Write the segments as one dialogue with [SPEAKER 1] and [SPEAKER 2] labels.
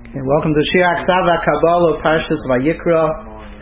[SPEAKER 1] Okay, welcome to Shir Aksava Kabbalah Parshas Vayikra.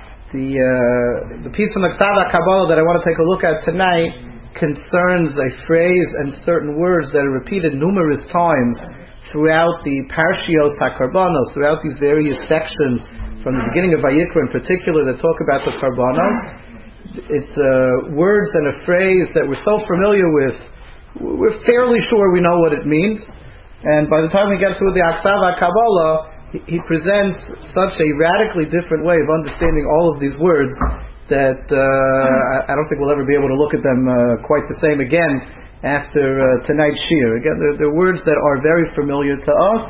[SPEAKER 1] The piece from Aksava Kabbalah that I want to take a look at tonight concerns a phrase and certain words that are repeated numerous times throughout the Parshios HaKarbanos, throughout these various sections from the beginning of Vayikra in particular that talk about the Karbanos. It's words and a phrase that we're so familiar with, we're fairly sure we know what it means. And by the time we get through the Aksava Kabbalah, he presents such a radically different way of understanding all of these words that I don't think we'll ever be able to look at them quite the same again after tonight's shir. Again, they're words that are very familiar to us.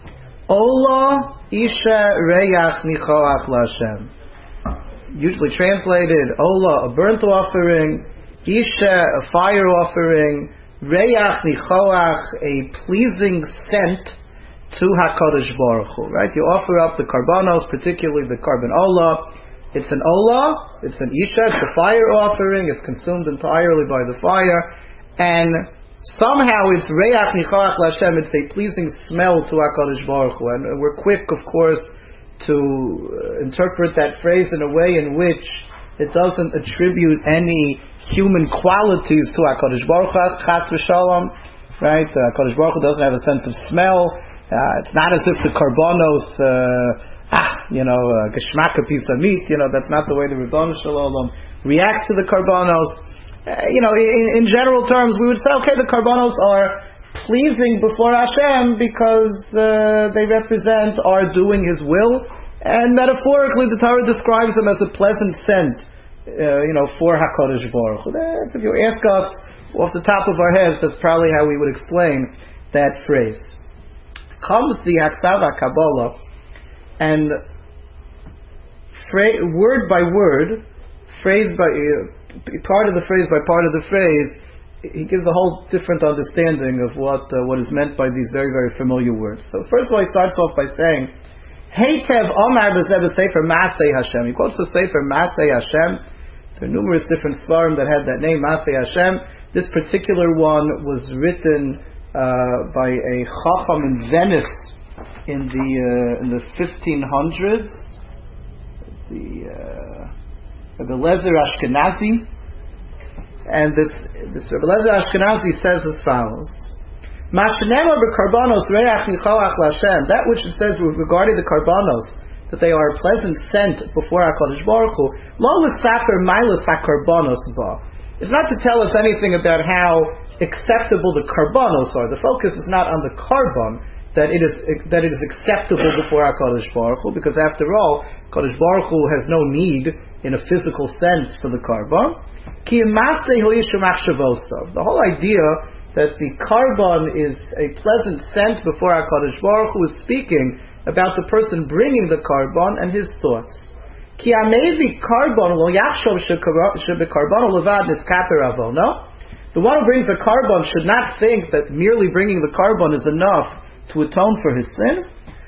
[SPEAKER 1] Ola Isha Reyach Nichoach Lashem. Usually translated, Ola, a burnt offering, Isha, a fire offering, Reyach Nichoach, a pleasing scent to HaKadosh Baruch Hu, right? You offer up the Karbanos, particularly the Karban Ola. It's an Ola, it's an Isha, it's a fire offering, it's consumed entirely by the fire, and somehow it's Reyach Nichoach Lashem, it's a pleasing smell to HaKadosh Baruch Hu. And we're quick, of course, to interpret that phrase in a way in which it doesn't attribute any human qualities to HaKadosh Baruch Hu, Chas v'Shalom, right? HaKadosh Baruch Hu doesn't have a sense of smell. It's not as if the Karbanos, Geschmack a piece of meat, that's not the way the Rebbeinu Shalom reacts to the Karbanos. In general terms, we would say, okay, the Karbanos are pleasing before Hashem because they represent our doing His will. And metaphorically, the Torah describes them as a pleasant scent, for HaKadosh Baruch Hu. If you ask us off the top of our heads, that's probably how we would explain that phrase. Comes the Aksava Kabbalah, and word by word, phrase by part of the phrase by part of the phrase, he gives a whole different understanding of what is meant by these very, very familiar words. So first of all, he starts off by saying, Heitev Omar b'zeh b'sefer Masei Hashem. He quotes the sefer Masei Hashem. There are numerous different svarim that had that name, Masei Hashem. This particular one was written by a chacham in Venice in the 1500s. The Lezer Ashkenazi, and this Lezer Ashkenazi says as follows. That which it says regarding the Karbanos, that they are a pleasant scent before HaKadosh Baruch Hu, it's not to tell us anything about how acceptable the Karbanos are. The focus is not on the Karban, that it is acceptable before HaKadosh Baruch Hu, because after all, HaKadosh Baruch Hu has no need in a physical sense for the Karban. The whole idea that the Karban is a pleasant scent before HaKadosh Baruch Hu is speaking about the person bringing the Karban and his thoughts. The one who brings the Karban should not think that merely bringing the Karban is enough to atone for his sin.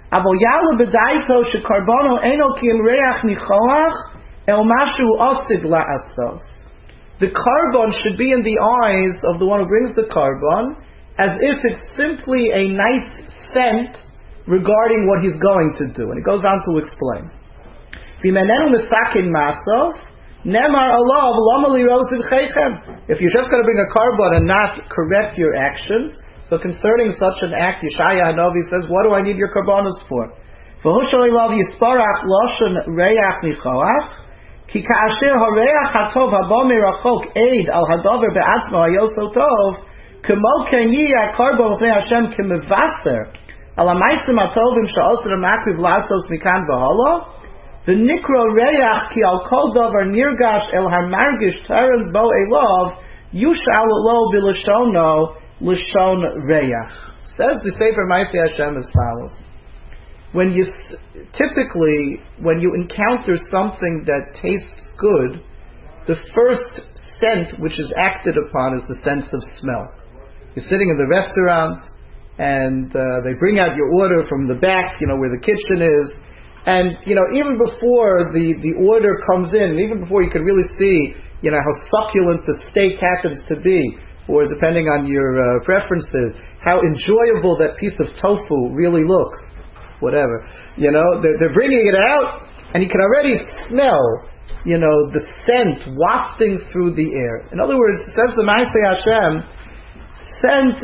[SPEAKER 1] The Karban should be in the eyes of the one who brings the Karban as if it's simply a nice scent regarding what he's going to do. And he goes on to explain. If you're just going to bring a Karban and not correct your actions, so concerning such an act, Yeshaya Hanavi says, what do I need your Karbanos for? Ki ka'asher hareach hatov haba merachok eid al hadaver be'atzmo hayoso tov kemo ken yi ha'karban b'fnei Hashem kemevaser al ha'maisim hatovim she'oser ha'makriv lasos mikan v'hala v'nikro reach ki al kol davar nirgash el ha'margish terem bo elov yushal lo b'lashono l'shon reach. Says the Sefer Masei Hashem as follows. When you encounter something that tastes good, the first scent which is acted upon is the sense of smell. You're sitting in the restaurant, and they bring out your order from the back, where the kitchen is, and even before the order comes in, even before you can really see, how succulent the steak happens to be, or depending on your preferences, how enjoyable that piece of tofu really looks. whatever. They're bringing it out, and you can already smell, the scent wafting through the air. In other words, says the Ma'aseh Hashem, scent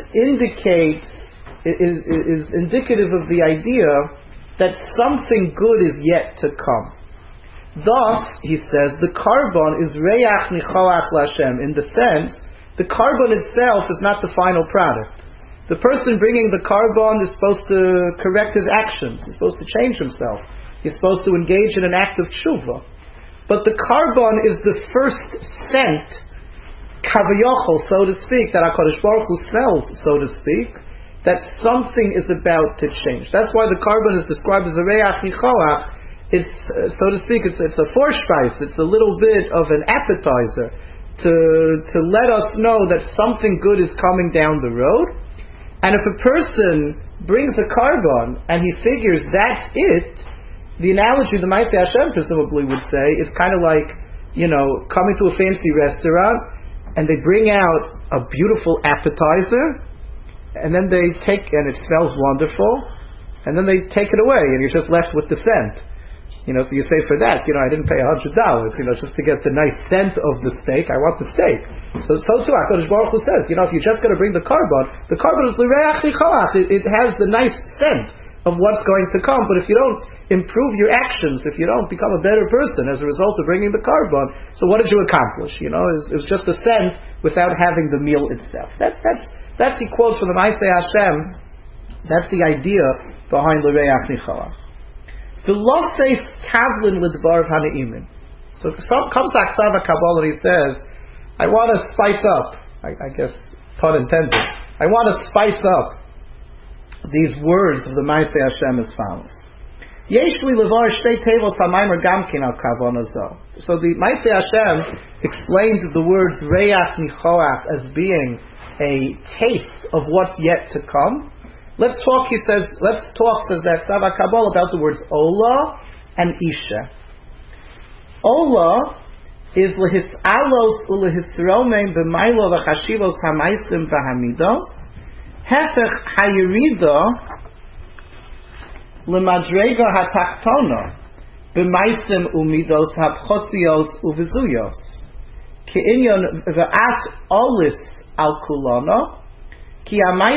[SPEAKER 1] is indicative of the idea that something good is yet to come. Thus, he says, the carbon is reach nicholach l'Hashem, in the sense, the carbon itself is not the final product. The person bringing the carbon is supposed to correct his actions. He's supposed to change himself. He's supposed to engage in an act of tshuva. But the carbon is the first scent, kavayachol, so to speak, that HaKadosh Baruch Hu smells, so to speak, that something is about to change. That's why the carbon is described as a reach nicholach. It's, so to speak, it's a Vorspeise. It's a little bit of an appetizer to let us know that something good is coming down the road. And if a person brings a carbon and he figures that's it, the analogy the Ma'aseh Hashem presumably would say is kind of like, coming to a fancy restaurant and they bring out a beautiful appetizer and then they take, and it smells wonderful, and then they take it away and you're just left with the scent. So you say for that, I didn't pay $100, just to get the nice scent of the steak. I want the steak. So too, HaKadosh Baruch Hu says, if you're just going to bring the carbon is l'reach nicholach. It has the nice scent of what's going to come. But if you don't improve your actions, if you don't become a better person as a result of bringing the carbon, so what did you accomplish? It was just a scent without having the meal itself. That's he quotes from the Ma'aseh Hashem. That's the idea behind l'reach nicholach. The Losseis Tavlin Lidbar Hanaimin. So comes Aksav Kabbalah and he says, I want to spice up, I guess, pun intended, I want to spice up these words of the Ma'aseh Hashem as follows. Yeshli Levar Shtei Tevos HaMaimer Gamkin Al Kavana Zo. So the Ma'aseh Hashem explains the words Reach Nichoach as being a taste of what's yet to come. Let's talk, says the Aksav Kabbalah, about the words Ola and Isha. Ola is lehisalos ulehisromein b'maylo v'chashivos hamaisim v'hamidos. Hefech hayirida lemadrega hataktona b'maisim umidos hapchotzios uvizuyos. Ke'inyon v'at olis al kulona. Normally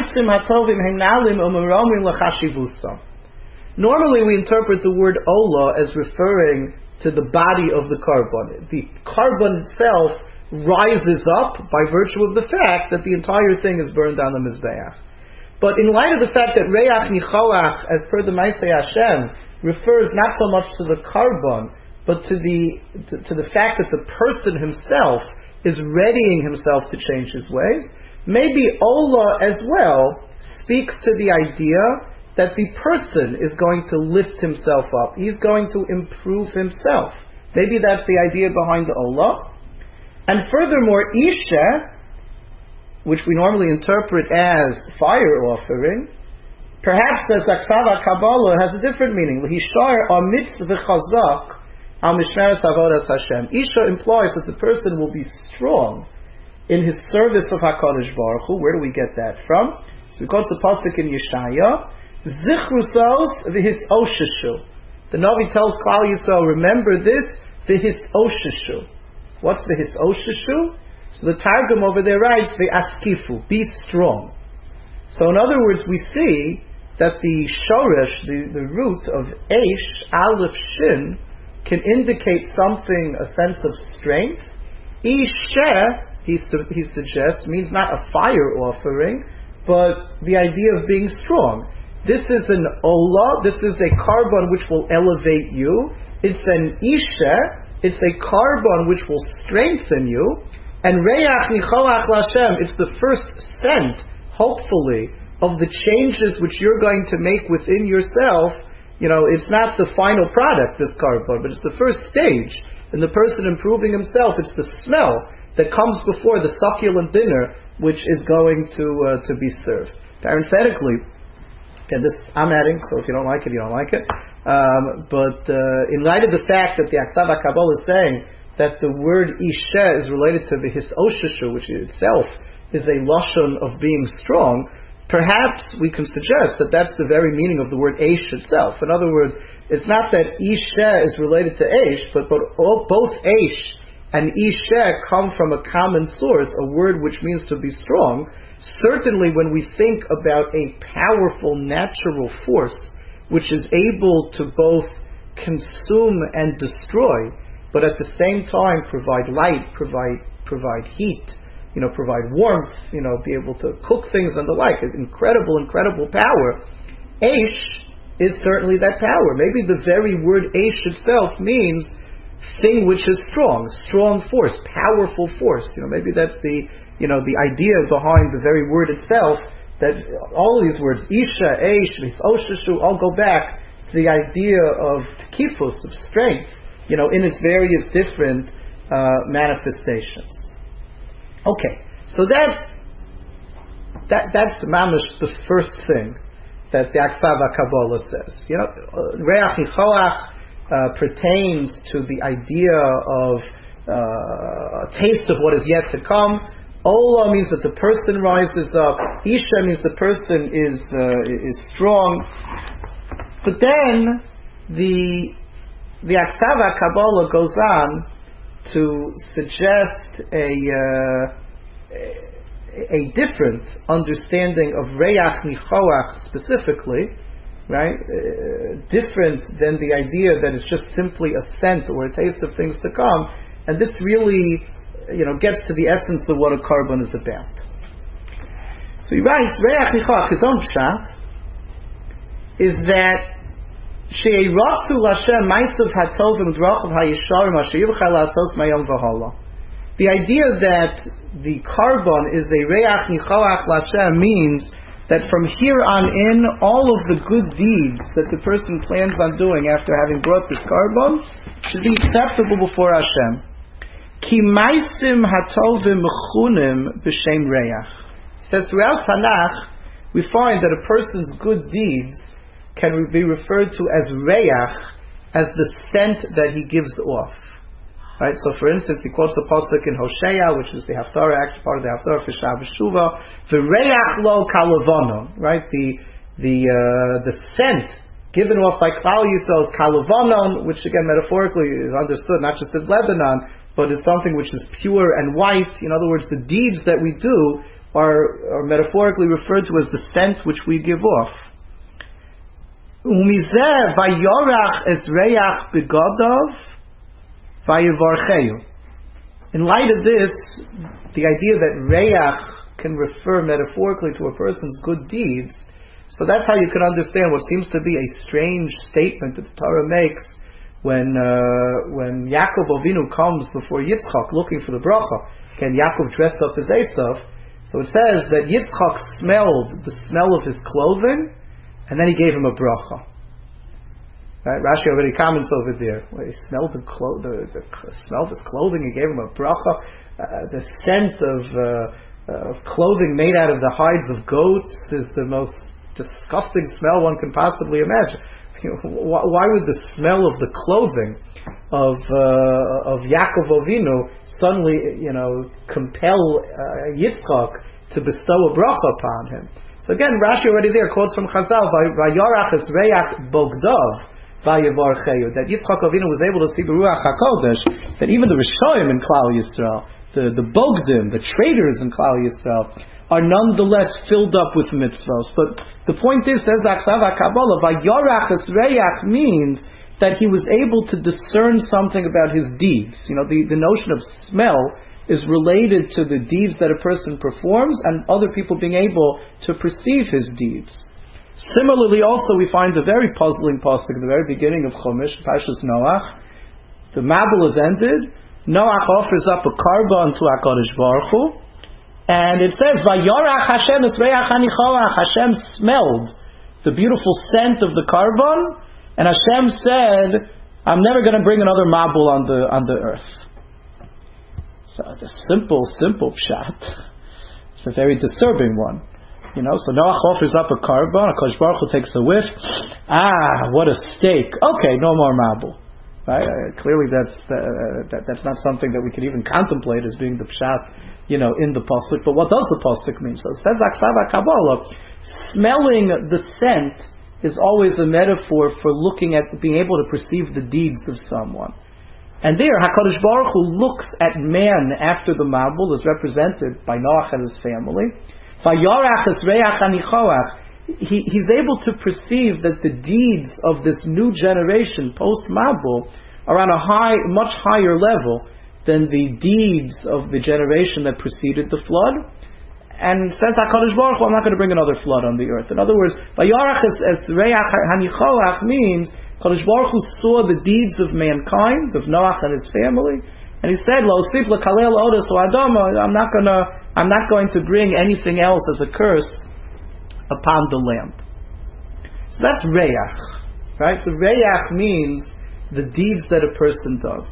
[SPEAKER 1] we interpret the word ola as referring to the body of the carbon. The carbon itself rises up by virtue of the fact that the entire thing is burned on the Mizbeach. But in light of the fact that Reach Nicholach, as per the Ma'aseh Hashem, refers not so much to the carbon, but to the fact that the person himself is readying himself to change his ways, maybe Ola as well speaks to the idea that the person is going to lift himself up. He's going to improve himself. Maybe that's the idea behind the Ola. And furthermore, Isha, which we normally interpret as fire offering, perhaps as Aksav Kabbalah has a different meaning. L'hishar amitz v'chazak al mishmeres avodas Hashem. Isha implies that the person will be strong in his service of HaKadosh Baruch Hu. Where do we get that from? So because the pasuk in Yeshaya, Zichrusos v'his osheshu. The Navi tells Klal Yisrael, remember this, v'his osheshu. What's v'his osheshu? So the Targum over there writes, v'askifu, be strong. So in other words, we see that the shoresh, the root of Eish, Aleph, Shin, can indicate something, a sense of strength. Isha, he suggests, means not a fire offering, but the idea of being strong. This is an ola, this is a carbon which will elevate you. It's an isha, it's a carbon which will strengthen you. And reach nicholach l'Hashem, it's the first scent, hopefully, of the changes which you're going to make within yourself. It's not the final product, this carbon, but it's the first stage. And the person improving himself, it's the smell that comes before the succulent dinner which is going to be served. Parenthetically, and this I'm adding, so if you don't like it, you don't like it. But in light of the fact that the Aksav HaKabbalah is saying that the word Isha is related to the His Osheshu, which itself is a lashon of being strong, perhaps we can suggest that that's the very meaning of the word Eish itself. In other words, it's not that Isha is related to Eish, but both Eish and Isha come from a common source, a word which means to be strong. Certainly when we think about a powerful natural force which is able to both consume and destroy, but at the same time provide light, provide heat, provide warmth, be able to cook things and the like, incredible power. Eish is certainly that power. Maybe the very word Eish itself means thing which is strong force, powerful force. Maybe that's the idea behind the very word itself, that all these words, Isha, Eish, Osheshu, all go back to the idea of Tekifus, of strength, in its various different manifestations. Okay, so that's mamish the first thing that the Aksav HaKabbalah says. Reach Nichoach pertains to the idea of a taste of what is yet to come. Ola means that the person rises up. Isha means the person is strong. But then the Aksav HaKabbalah goes on to suggest a different understanding of Reach Nichoach specifically, right? Different than the idea that it's just simply a scent or a taste of things to come. And this really, gets to the essence of what a carbon is about. So he writes, Reach Nichoach, his own pshat, is that the idea that the carbon is a Reach Nichoach Lashem means that from here on in, all of the good deeds that the person plans on doing after having brought this carbon should be acceptable before Hashem. Ki maisim hatovim mechunim b'shem Reach. He says throughout Tanakh we find that a person's good deeds can be referred to as Reach, as the scent that he gives off. Right? So for instance, he quotes the pasuk in Hosea, which is the Haftarah, actually part of the Haftarah for Shabbos Shuvah, V'reach lo kalavono, right? The scent given off by Klal Yisrael is kalavonon, which again metaphorically is understood not just as Lebanon, but is something which is pure and white. In other words, the deeds that we do are metaphorically referred to as the scent which we give off. Umizeh vayorach es reach begodov vayivarcheyu. In light of this, the idea that reach can refer metaphorically to a person's good deeds, so that's how you can understand what seems to be a strange statement that the Torah makes when Yaakov Avinu comes before Yitzchak looking for the bracha. Again, Yaakov dressed up as Esav, so it says that Yitzchak smelled the smell of his clothing, and then he gave him a bracha. Right? Rashi already comments over there. Well, he smelled the smell of his clothing. He gave him a bracha. The scent of clothing made out of the hides of goats is the most disgusting smell one can possibly imagine. Why would the smell of the clothing of Yaakov Avinu suddenly, compel Yitzchak to bestow a bracha upon him? So again, Rashi already there quotes from Chazal, "Vayorach es reach bogdov vayivarcheyu," that Yitzchak Avinu was able to see the Ruach HaKodesh, that even the Rishoyim in Klal Yisrael, the Bogdim, the traders in Klal Yisrael, are nonetheless filled up with mitzvahs. But the point is, says the Aksav HaKabbalah, Vayorach es reach means that he was able to discern something about his deeds. The notion of smell is related to the deeds that a person performs and other people being able to perceive his deeds. Similarly, also we find a very puzzling pasuk at the very beginning of Chumash, Parshas Noach. The Mabul is ended. Noach offers up a carbon to HaKadosh Baruch Hu, and it says, "Vayorach Hashem es reach hanichoach." Hashem smelled the beautiful scent of the carbon, and Hashem said, "I'm never going to bring another Mabul on the earth." So it's a simple pshat. It's a very disturbing one. So Noach offers up a carbon, HaKadosh Baruch Hu takes a whiff. What a steak. Okay, no more Mabul. Right? Clearly, that's not something that we could even contemplate as being the pshat, in the pasuk. But what does the pasuk mean? So it says Aksava Kabbalah, smelling the scent is always a metaphor for looking at, being able to perceive the deeds of someone. And there, HaKadosh Baruch Hu looks at man after the Mabul, is represented by Noach and his family. Vayarach es reach hanichoach. He's able to perceive that the deeds of this new generation post-Mabul are on a much higher level than the deeds of the generation that preceded the flood. And says HaKadosh Baruch Hu, I'm not going to bring another flood on the earth. In other words, Vayarach es reach hanichoach means HaKadosh Baruch Hu saw the deeds of mankind, of Noach and his family, and he said, "Lo sif lekalel odos adama." I'm not going to bring anything else as a curse upon the land. So that's reach, right? So reach means the deeds that a person does.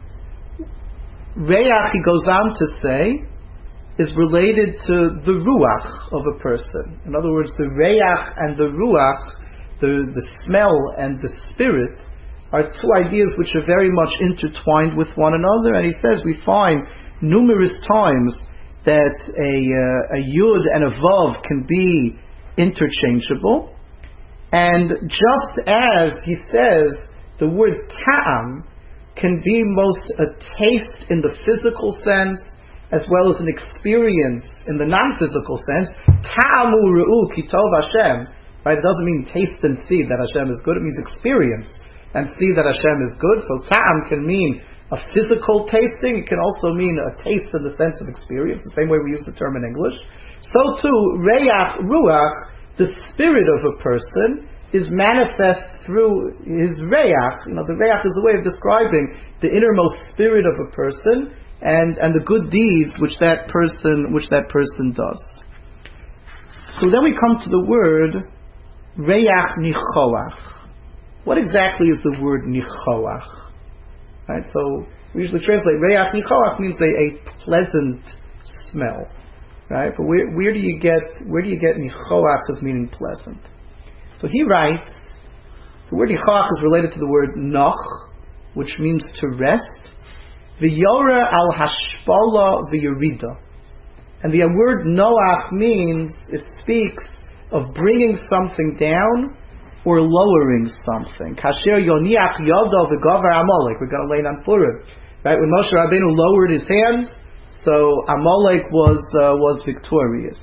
[SPEAKER 1] Reach, he goes on to say, is related to the ruach of a person. In other words, the reach and the ruach, the smell and the spirit, are two ideas which are very much intertwined with one another. And he says we find numerous times that a yud and a vav can be interchangeable, and just as he says the word ta'am can be most a taste in the physical sense as well as an experience in the non-physical sense. Ta'amu ru'u ki tov Hashem, right? It doesn't mean taste and see that Hashem is good. It means experience and see that Hashem is good. So ta'am can mean a physical tasting. It can also mean a taste in the sense of experience, the same way we use the term in English. So too, reach, ruach, the spirit of a person, is manifest through his reach. The reach is a way of describing the innermost spirit of a person and the good deeds which that person does. So then we come to the word reach nichoach. What exactly is the word nichoach? Right, so we usually translate reach nichoach means a pleasant smell, right? But where do you get nichoach as meaning pleasant? So he writes, the word nichoach is related to the word noch, which means to rest. V'yora al hashpala v'yerida, and the word noach means, it speaks of bringing something down or lowering something. Kasher yoniach yodo v'gavar Amalek. We're going to learn on Purim, right? When Moshe Rabbeinu lowered his hands, so Amalek was victorious.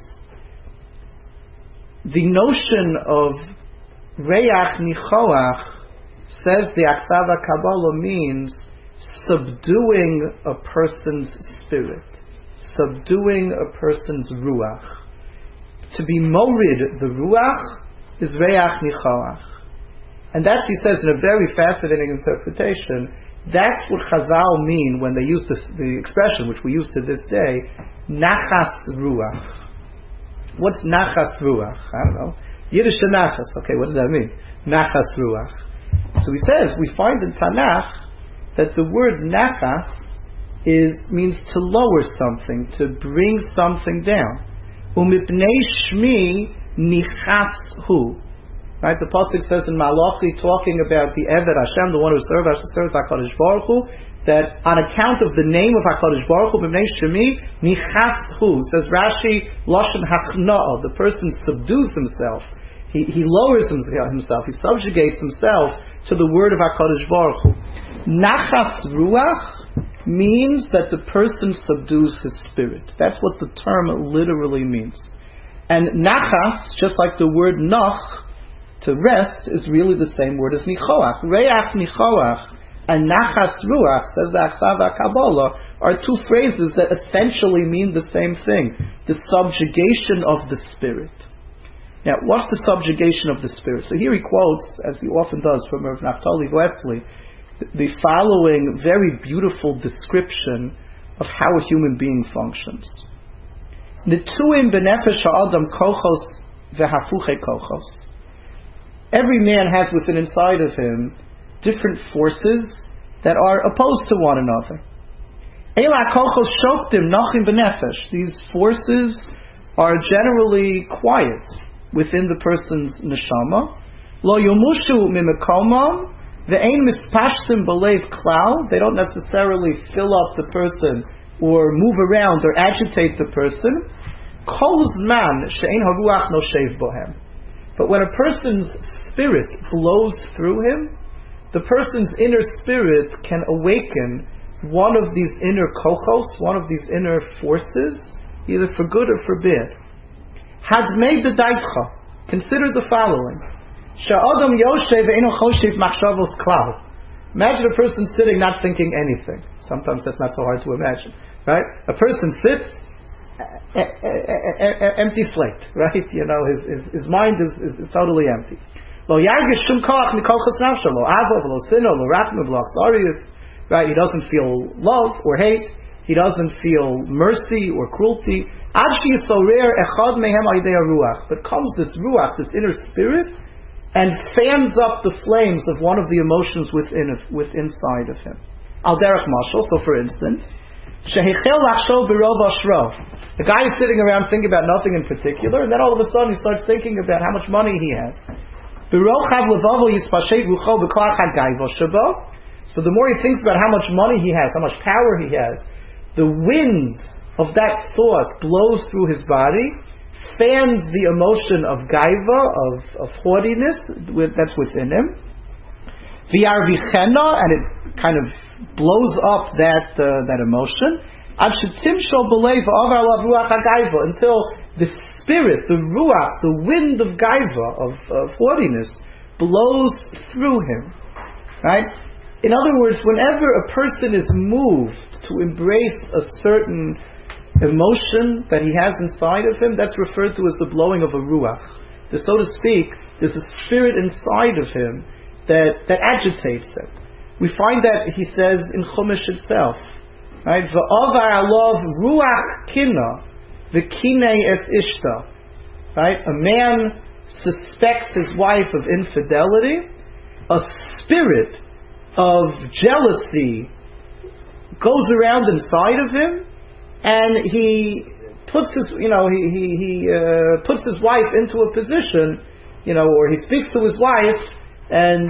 [SPEAKER 1] The notion of reach nichoach, says the Aksava Kabbalah, means subduing a person's spirit, subduing a person's ruach. To be morid the ruach is reach nichoach. And that's, he says, in a very fascinating interpretation, that's what Chazal mean when they use the expression, which we use to this day, nachas ruach. What's nachas ruach? I don't know. Yiddish to nachas. Okay, what does that mean? Nachas ruach. So he says, we find in Tanakh that the word nachas means to lower something, to bring something down. Umipnei shmi nichas hu. Right, the pasuk says in Malachi, talking about the Eved Hashem, the one who serves HaKadosh Baruch Hu, that on account of the name of HaKadosh Baruch Hu, b'mnei shemi nichas hu, says Rashi, lashon hachna'ah, the person subdues himself, he lowers himself, he subjugates himself to the word of HaKadosh Baruch Hu. Nachas ruach means that the person subdues his spirit. That's what the term literally means. And nachas, just like the word nach, to rest, is really the same word as nichoach. Reach nichoach and nachas ruach, says the Aksava Kabbalah, are two phrases that essentially mean the same thing: the subjugation of the spirit. Now, what's the subjugation of the spirit? So here he quotes, as he often does, from Rav Naftali Wesley, the following very beautiful description of how a human being functions. Netuim b'nefesh ha'adam kochos v'hafuche kochos. Every man has within inside of him different forces that are opposed to one another. Eila kochos shoktim nachim b'nefesh. These forces are generally quiet within the person's neshama. Lo yomushu mimekomam Ve'ein mispashtim b'leiv klal. They don't necessarily fill up the person or move around or agitate the person. Kol zman she'ein haruach noshev bohem. But when a person's spirit blows through him, the person's inner spirit can awaken one of these inner kochos, one of these inner forces, either for good or for bad. Hadmei b'daitcha. Consider the following. Sha'adam yoshev ve'eino choshev machshavos klal. Imagine a person sitting not thinking anything. Sometimes that's not so hard to imagine, right? A person sits, empty slate, right? You know, his mind is totally empty. Lo yargish shum koach mikochas nafsho, lo ava, lo sino, lo rachma, lo achsarius. Right? He doesn't feel love or hate. He doesn't feel mercy or cruelty. But comes this ruach, this inner spirit, and fans up the flames of one of the emotions inside of him. Al derech mashal. So, for instance, the guy is sitting around thinking about nothing in particular, and then all of a sudden he starts thinking about how much money he has. So the more he thinks about how much money he has, how much power he has, the wind of that thought blows through his body, fans the emotion of gaiva, of haughtiness that's within him. V'yarvichena, and it kind of blows up that emotion. Until the spirit, the ruach, the wind of gaiva, of haughtiness, blows through him. Right? In other words, whenever a person is moved to embrace a certain emotion that he has inside of him, that's referred to as the blowing of a ruach. So to speak, there's a spirit inside of him that agitates him. We find that, he says, in Chumash itself. Right? V'avar alav ruach kina, v'kinei es ishta. Right? A man suspects his wife of infidelity. A spirit of jealousy goes around inside of him, and he puts his, puts his wife into a position, or he speaks to his wife and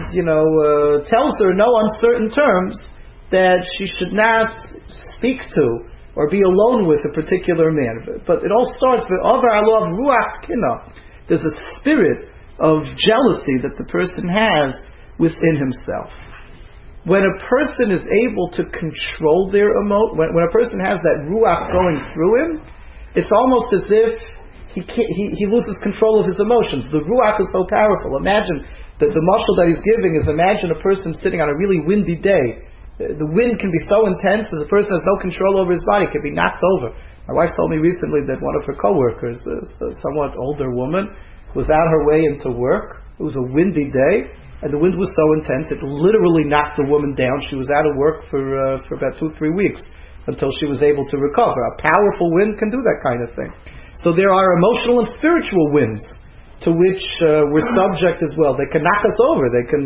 [SPEAKER 1] tells her in no uncertain terms that she should not speak to or be alone with a particular man. But it all starts with over Allah ruach kina. There's a spirit of jealousy that the person has within himself. When a person is able to control their when a person has that ruach going through him, it's almost as if he loses control of his emotions. The ruach is so powerful. Imagine that the mashal that he's giving is, imagine a person sitting on a really windy day. The wind can be so intense that the person has no control over his body, can be knocked over. My wife told me recently that one of her coworkers, a somewhat older woman, was on her way into work. It was a windy day, and the wind was so intense it literally knocked the woman down. She was out of work for about 2-3 weeks until she was able to recover. A powerful wind can do that kind of thing. So there are emotional and spiritual winds to which we're subject as well. They can knock us over. They can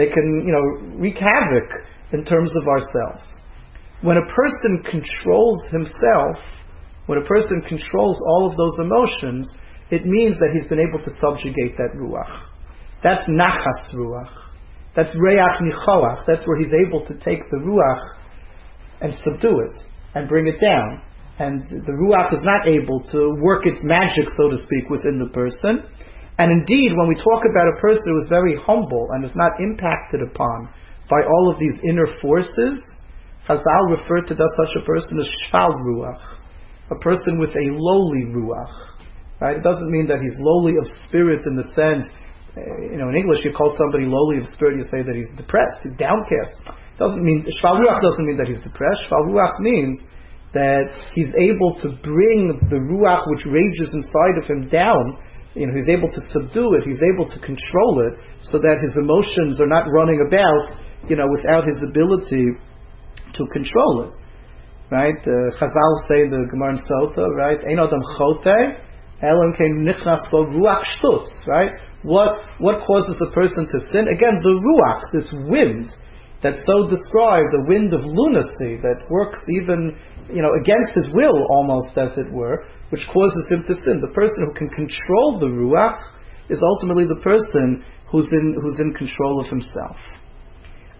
[SPEAKER 1] wreak havoc in terms of ourselves. When a person controls himself, when a person controls all of those emotions, it means that he's been able to subjugate that ruach. That's nachas ruach. That's reach nichoach. That's where he's able to take the ruach and subdue it and bring it down. And the ruach is not able to work its magic, so to speak, within the person. And indeed, when we talk about a person who is very humble and is not impacted upon by all of these inner forces, Chazal referred to such a person as shval ruach, a person with a lowly ruach. Right? It doesn't mean that he's lowly of spirit in the sense, in English you call somebody lowly of spirit, you say that he's depressed, he's downcast. Shval ruach doesn't mean that he's depressed. Shval ruach means that he's able to bring the ruach which rages inside of him down. He's able to subdue it, he's able to control it, so that his emotions are not running about, without his ability to control it. Right? Chazal say, the Gemara in Sota, right? Ein adam chote, elam kein nichnas bo ruach shtus, right? What causes the person to sin? Again, the ruach, this wind that's so described, the wind of lunacy that works even, against his will almost, as it were, which causes him to sin. The person who can control the ruach is ultimately the person who's in control of himself.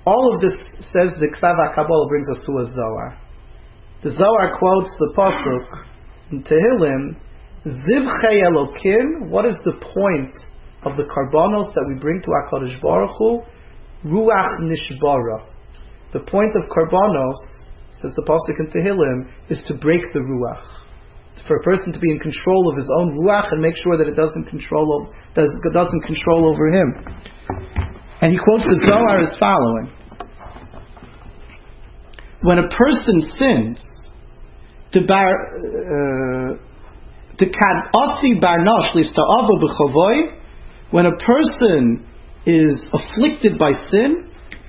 [SPEAKER 1] all of this, says the Ksav HaKabbalah, brings us to a Zohar. The Zohar quotes the pasuk in Tehillim, Zivchei Elokim. What is the point of the karbanos that we bring to HaKadosh Baruch Hu? Ruach Nishbara. The point of karbanos, says the pasuk in Tehillim, is to break the ruach, for a person to be in control of his own ruach and make sure that it doesn't control over him. And he quotes the Zohar as following: when a person sins, when a person is afflicted by sin,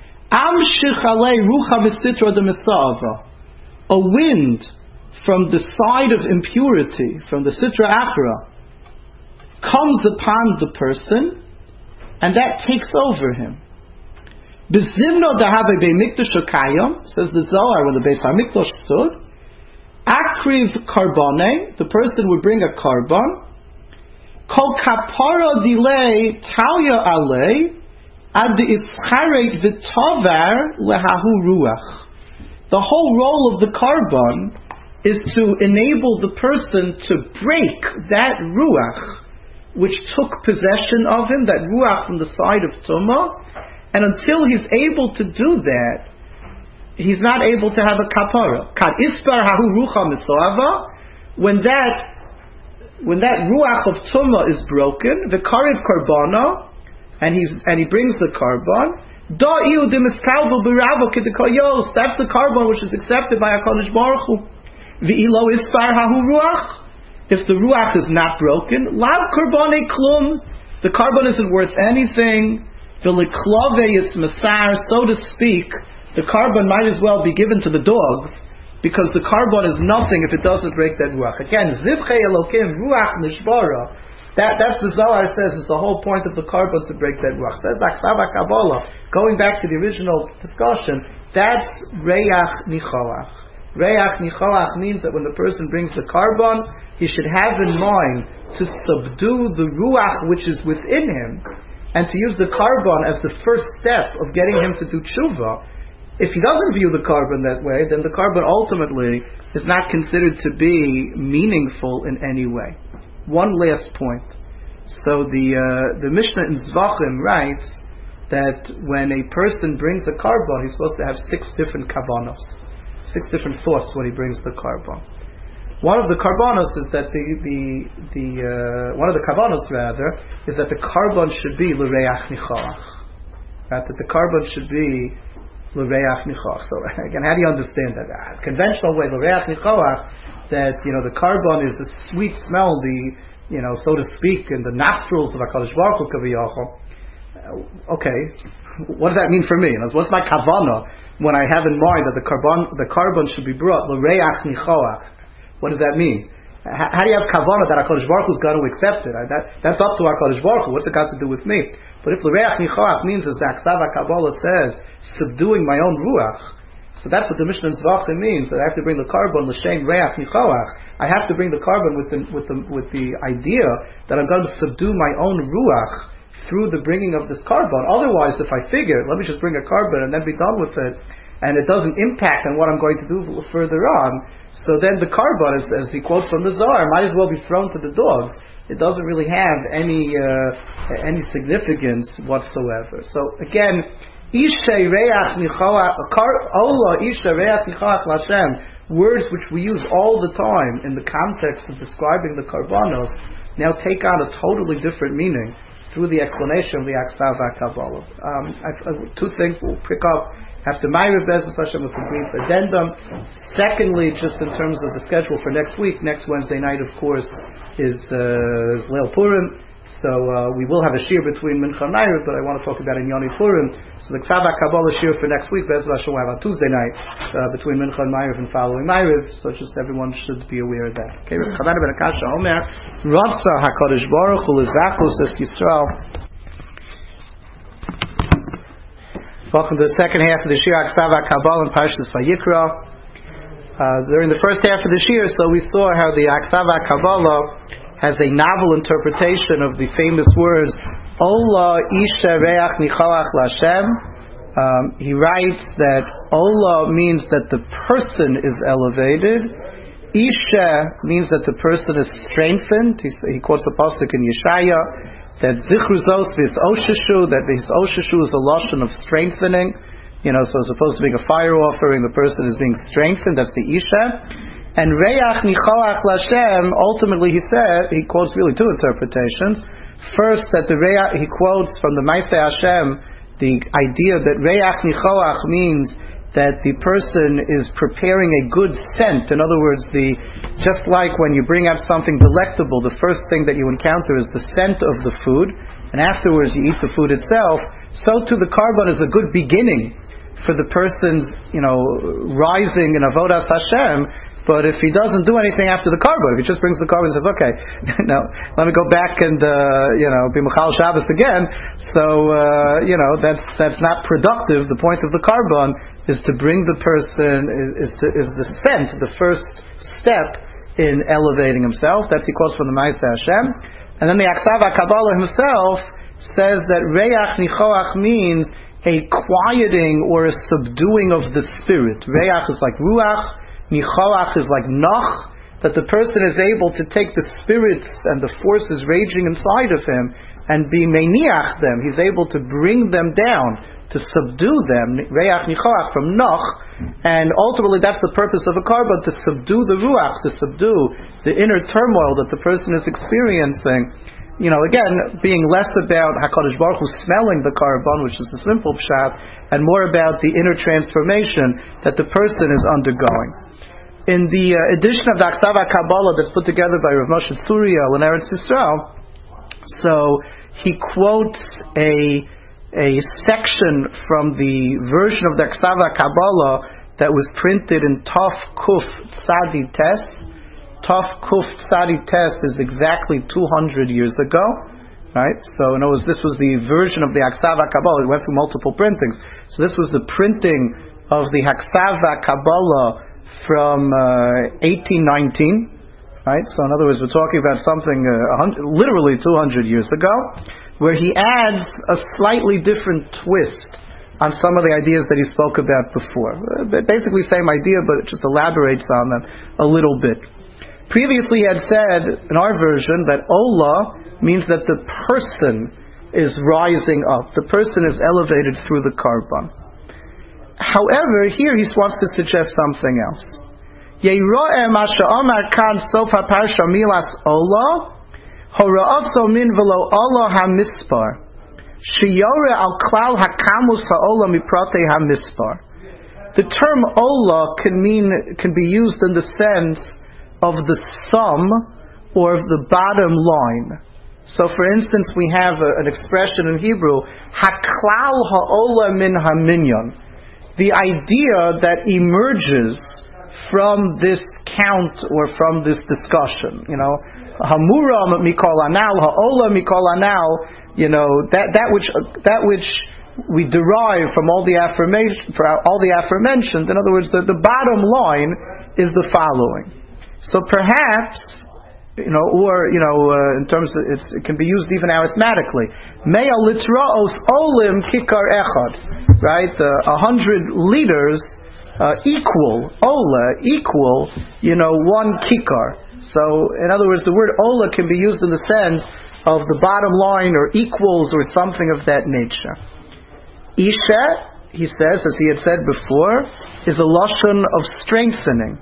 [SPEAKER 1] a wind from the side of impurity, from the Sitra Achra, comes upon the person, and that takes over him. Bezimno dahabe beimikdash okayim, says the Zohar, when the Beis Hamikdash stood, akriv karbane, the person would bring a karban, kol kapara delay talya alei, ad ischaret v'tovar lehahu ruach. The whole role of the karban is to enable the person to break that ruach which took possession of him, that ruach from the side of Tumah, and until he's able to do that, he's not able to have a kapara. Kad ispar hahu rucha misoava, when that ruach of Tumah is broken, the kariv karbana, and he brings the karban, da'iu demiskalvu b'ravo kidikayos, that's the karban which is accepted by HaKadosh Baruch Hu. V'ilo ispar hahu ruach, if the ruach is not broken, lav karbane klum, the karban isn't worth anything. V'liklave it's masar, so to speak, the karban might as well be given to the dogs, because the karban is nothing if it doesn't break that ruach. Again, zivchei elokim ruach nishbara. That's the Zohar says is the whole point of the karban, to break that ruach. Says Ksav HaKabbalah, going back to the original discussion, that's reach nicholach. Reach nicholach means that when the person brings the karban, he should have in mind to subdue the ruach which is within him, and to use the karban as the first step of getting him to do tshuva. If he doesn't view the karban that way, then the karban ultimately is not considered to be meaningful in any way. One last point. So the Mishnah in Zvachim writes that when a person brings a karban, he's supposed to have 6 different kavanos, 6 different thoughts when he brings the karban. One of the karbanos is that one of the kavanos rather is that the karban should be l'reach nicholach. That the karban should be l'reach nicholach. So again, how do you understand that? Conventional way, l'reach nicholach, that the karban is the sweet smell, so to speak, in the nostrils of HaKadosh Baruch Hu kaviyachol. Okay, what does that mean for me? What's my kavana when I have in mind that the karban should be brought l'reach nicholach? What does that mean? How do you have kavanah that HaKadosh Baruch Hu is going to accept it? That's up to HaKadosh Baruch Hu. What's it got to do with me? But if l'reach nicholach means, as the Ksav HaKabbalah says, subduing my own ruach, so that's what the Mishnah in Zvachim means. That I have to bring the karban l'shem reach nicholach. I have to bring the karban with the idea that I'm going to subdue my own ruach through the bringing of this karban. Otherwise, if I figure, let me just bring a karban and then be done with it, and it doesn't impact on what I'm going to do further on, so then the karban, as he quotes from the Zohar, might as well be thrown to the dogs. It doesn't really have any significance whatsoever. So again, Ishay reach nicholach, Ola Ishay reach nicholach Lashem, words which we use all the time in the context of describing the karbanos, now take on a totally different meaning through the explanation of the Ksav HaKabbalah. 2 things we'll pick up after Ma'ariv Be'ezus Hashem with a brief addendum. Secondly, just in terms of the schedule for next week, next Wednesday night, of course, is Leil Purim. So we will have a shir between Mincha and Ma'ariv, but I want to talk about in Yoni Purim. So the Ksav HaKabbalah shir for next week, Be'ezus Hashem, we'll have on Tuesday night between Mincha and Ma'ariv and following Ma'ariv. So just everyone should be aware of that. Okay, Chavada ben Akasha Omer, Ratza HaKadosh Baruch Hu L'Zachlus Es Yisrael. Welcome to the second half of the Shir Ksav HaKabbalah and Parshas Vayikra. During the first half of the Shir, so we saw how the Ksav HaKabbalah has a novel interpretation of the famous words Ola Isha Reach Nicholach Lashem He writes that Ola means that the person is elevated. Isha means that the person is strengthened. He quotes a pasuk in Yeshaya that Zichruzos vis Osheshu, that his Osheshu is a lotion of strengthening. So as opposed to being a fire offering, the person is being strengthened. That's the Isha. And Reach Nichoach Lashem, ultimately he quotes really two interpretations. First, that he quotes from the Maaseh Hashem the idea that Reach Nichoach means that the person is preparing a good scent. In other words, just like when you bring out something delectable, the first thing that you encounter is the scent of the food, and afterwards you eat the food itself, so too the carbon is a good beginning for the person's, rising in Avodas Hashem. But if he doesn't do anything after the carbon, if he just brings the carbon and says, okay, now let me go back and be Mechal Shabbos again, so that's not productive. The point of the carbon is to bring the person, is the scent, the first step in elevating himself. That's he quotes from the Maaseh Hashem. And then the Aksav HaKabbalah himself says that Reach Nichoach means a quieting or a subduing of the spirit. Reach is like Ruach, Nichoach is like Noch, that the person is able to take the spirits and the forces raging inside of him and be Meiniach them. He's able to bring them down, to subdue them, Reach Nichoach from Noch, and ultimately that's the purpose of a carbon, to subdue the Ruach, to subdue the inner turmoil that the person is experiencing. Again, being less about HaKadosh Baruch Hu smelling the carbon, which is the simple pshat, and more about the inner transformation that the person is undergoing. In the edition of the Aksav HaKabbalah that's put together by Rav Moshe Tzuriel in Eretz Yisrael, so he quotes a section from the version of the Aksav HaKabbalah that was printed in Tov Kuf Tzadi Tes. Tov Kuf Tzadi Tes is exactly 200 years ago, right? So in other words, this was the version of the Aksav HaKabbalah. It went through multiple printings. So this was the printing of the Aksav HaKabbalah from 1819, right? So in other words, we're talking about something literally 200 years ago, where he adds a slightly different twist on some of the ideas that he spoke about before. Basically same idea, but it just elaborates on them a little bit. Previously he had said, in our version, that Ola means that the person is rising up. The person is elevated through the carbon. However, here he wants to suggest something else. Yeira'eh masha amar kan sof ha'parsha milas Ola, hora'aso min v'lo Ola ha'mispar, sheyore al klal ha'kamus ha'ola mipratei ha'mispar. The term Ola can be used in the sense of the sum or of the bottom line. So for instance, we have an expression in Hebrew, haklal ha'ola min haminyan. The idea that emerges from this count or from this discussion, hamuram mikol anal, ha'ola mikol anal, that which we derive from all the aforementioned. In other words, the bottom line is the following. So perhaps, in terms of it can be used even arithmetically. Mea litraos olim kikar echad, right? 100 liters equal one kikar. So, in other words, the word ola can be used in the sense of the bottom line or equals or something of that nature. Isha, he says, as he had said before, is a lashon of strengthening.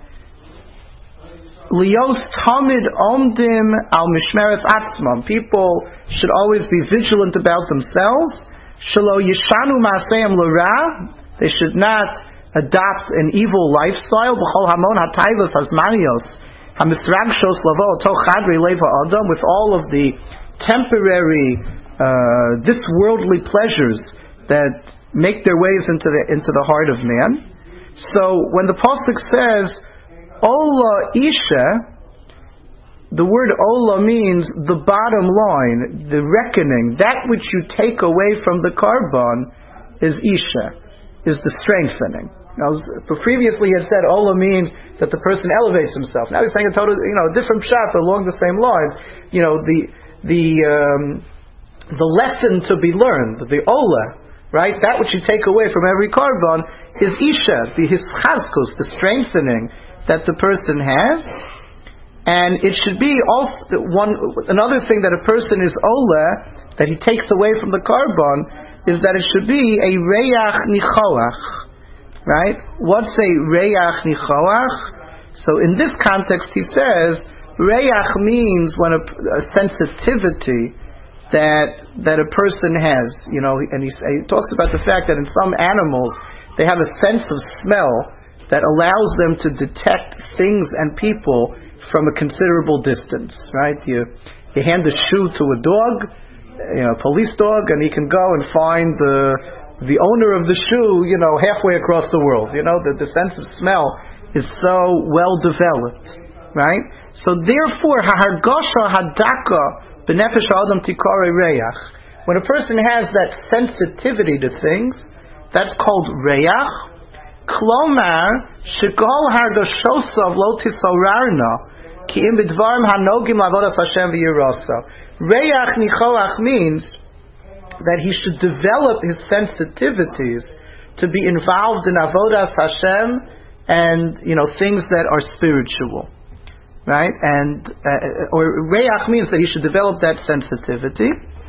[SPEAKER 1] Lios tamid omdim al mishmeres atzmam. People should always be vigilant about themselves. Shelo yishanu ma'aseim l'ra. They should not adopt an evil lifestyle. B'chol hamon ha'tayvos hazmanios hamisragshos lavo to chadri leva adam, with all of the temporary, this worldly pleasures that make their ways into the heart of man. So when the pasuk says Ola Isha, the word Ola means the bottom line, the reckoning, that which you take away from the carbon is Isha, is the strengthening. Now, previously he had said Ola means that the person elevates himself. Now he's saying a totally, different pshat along the same lines. The lesson to be learned, the Ola, right? That which you take away from every korban is isha, his chazkus, the strengthening that the person has. And it should be also another thing that a person is ola, that he takes away from the korban, is that it should be a reach nichoach, right? What's a reach nichoach? So in this context, he says reach means when a sensitivity that a person has, and he talks about the fact that in some animals they have a sense of smell that allows them to detect things and people from a considerable distance, right? You hand the shoe to a dog, a police dog, and he can go and find the owner of the shoe, halfway across the world. The sense of smell is so well developed, right? So therefore, ha'hargasha hadaka b'nefesh ha'adam tikare reach. When a person has that sensitivity to things, that's called reach. Klomar shekol hargashosav lo tisorarna. Reach nichoach means that he should develop his sensitivities to be involved in avodas Hashem and things that are spiritual, right? And or reach means that he should develop that sensitivity.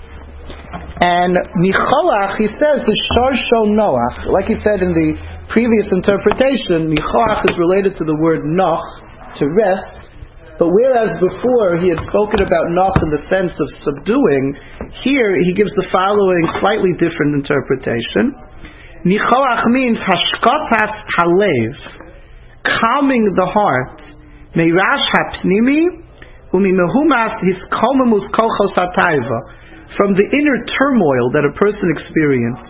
[SPEAKER 1] And nichoach, he says, the sharsho noach, like he said in the previous interpretation, nichoach is related to the word noch, to rest. But whereas before he had spoken about noch in the sense of subduing, here he gives the following slightly different interpretation. Nichoach means hashkatas halev, calming the heart, meirash hapnimi, umimehumas hiskomemus kolchos hataiva, from the inner turmoil that a person experiences.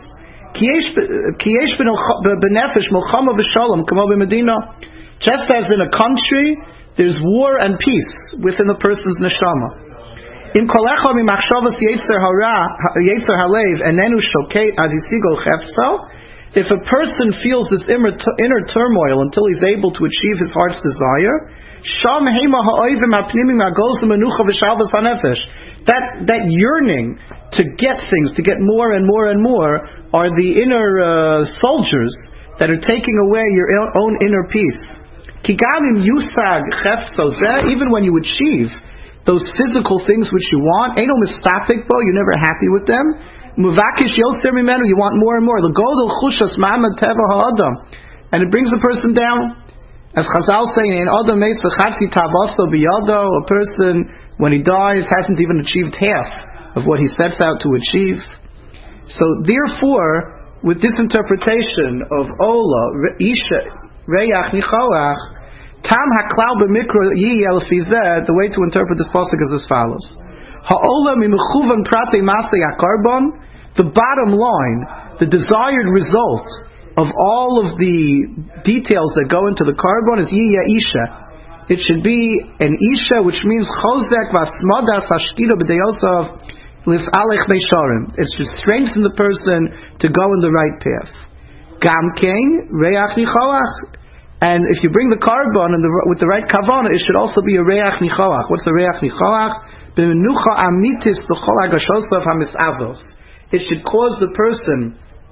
[SPEAKER 1] Kiyesh b'nefesh milchama v'shalom kamo b'medina. Just as in a country, there's war and peace within the person's neshama. In kolecha mimachshavas yetzer halev enenu shokei adisigo chefso. If a person feels this inner turmoil until he's able to achieve his heart's desire, sham hema ha'oivim ha'pnimim ha'goz l'menucha v'shalvas ha'nefesh. That yearning to get things, to get more and more and more, are the inner soldiers that are taking away your own inner peace. Kigamim yusag chefso, even when you achieve those physical things which you want, ain't no mistapik bo, you're never happy with them. Muvakish yoser mimenu, you want more and more. L'godol chushas ma'amad teva ha'adam, and it brings a person down. As Chazal say, in Adam meis v'chatzi tavaso biyado, a person when he dies hasn't even achieved half of what he sets out to achieve. So therefore, with this interpretation of Ola, Isha, Reach Nichoach, Tam haklal b'mikra yiyel fizeh, the way to interpret this pasuk is as follows: Ha'ola mimechuvan prate masei hakarbon. The bottom line, the desired result of all of the details that go into the carbon is yiyeh isha. It should be an isha, which means chozek vasmadas hashkira b'deyosav lisalech beisharim. It should strengthen the person to go in the right path. Gamkein reach nichoach. And if you bring the carbon with the right kavanah, it should also be a reach nichoach. What's a reach nichoach? B'menucha amitis b'chol hagashosav hamisavos. It should cause the person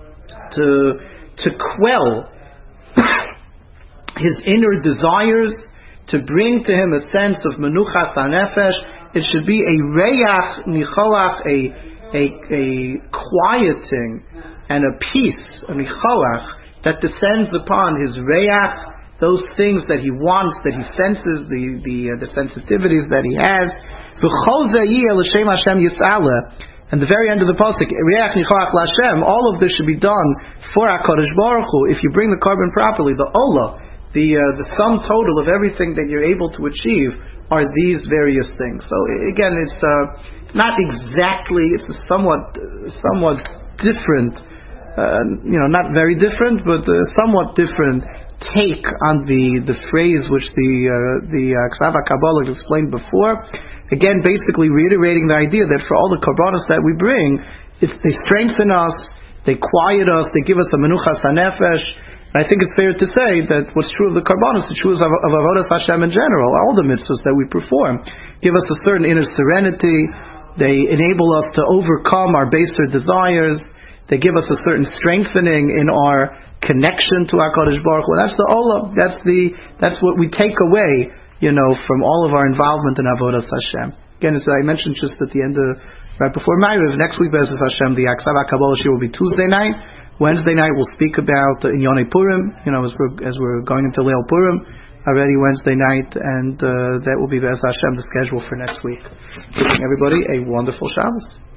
[SPEAKER 1] to quell his inner desires, to bring to him a sense of menuchas hanefesh. It should be a reach nichoach, a quieting and a peace, a nichoach, that descends upon his reach, those things that he wants, that he senses, the sensitivities that he has. And the very end of the pasuk, all of this should be done for HaKadosh Baruch Hu. If you bring the carbon properly, the Ola, the sum total of everything that you're able to achieve are these various things. So again, it's not exactly, it's a somewhat different, not very different, but somewhat different take on the phrase which the Ksav HaKabbalah explained before. Again, basically reiterating the idea that for all the korbanos that we bring, they strengthen us, they quiet us, they give us a menuchas hanefesh. And I think it's fair to say that what's true of the korbanos, the truth of avodas Hashem in general, all the mitzvahs that we perform, give us a certain inner serenity. They enable us to overcome our baser desires. They give us a certain strengthening in our connection to HaKadosh Baruch Hu. That's the olam. That's what we take away, from all of our involvement in Avodas Hashem. Again, as I mentioned just at the end right before Ma'ariv, next week, Be'ezus Hashem, the Aksava Kabbalah Shir will be Tuesday night. Wednesday night we'll speak about Inyonei Purim, as we're going into Leil Purim already Wednesday night, and that will be Be'ezus Hashem, the schedule for next week. Wishing everybody a wonderful Shabbos.